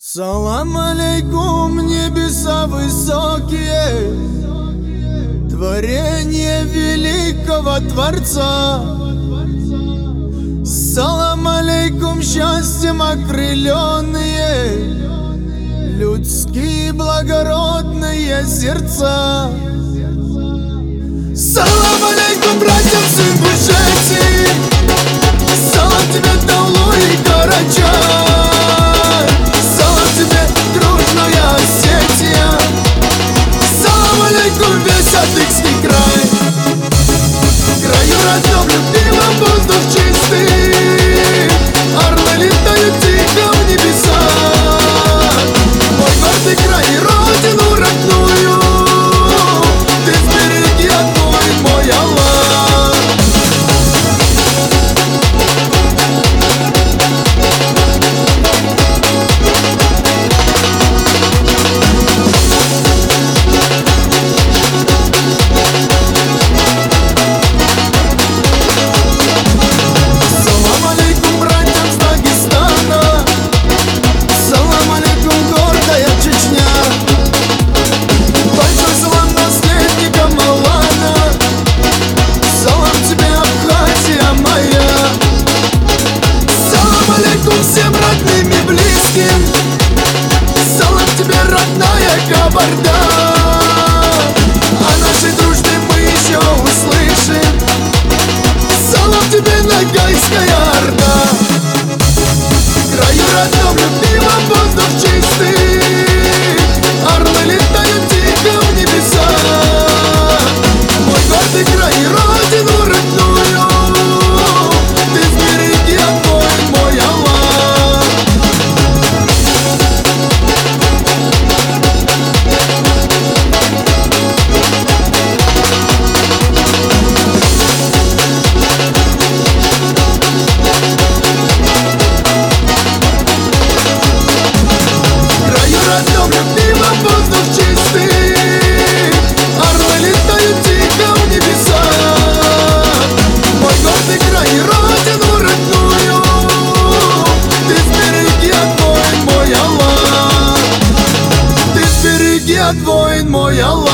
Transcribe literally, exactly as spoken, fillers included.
Салам алейкум, небеса высокие, творение великого Творца. Салам алейкум, счастьем окрыленные, людские благородные сердца. Салам алейкум, братьям с Ингушетии, салам тебе, Таулу и Карачай, салам тебе, дружная Осетия, салам алейкум, весь Адыгский край. В краю родном, любимом, воздух чистый, орлы летают тихо в небеса. Мой гордый край и родину родную ты сбереги, огонь мой Аллах. Салам алейкум, братьям с Дагестана, салам алейкум, гордая Чечня. Большой салам наследникам Алана, салам тебе, Абхазия моя. Салам алейкум всем родным и близким, салам тебе, родная Кабарда. О нашей дружбе мы еще услышим, салам тебе, Ногайская Орда. В краю родном, любимом, воздух чистый, орлы летают тихо в небеса. Мой гордый край и родину родную ты сбереги, огонь мой Аллах. В краю родном, любимом, воздух чистый, орлы летают тихо в небеса. Мой гордый край и родину родную ты сбереги, огонь мой Аллах. Ты сбереги, огонь мой Аллах.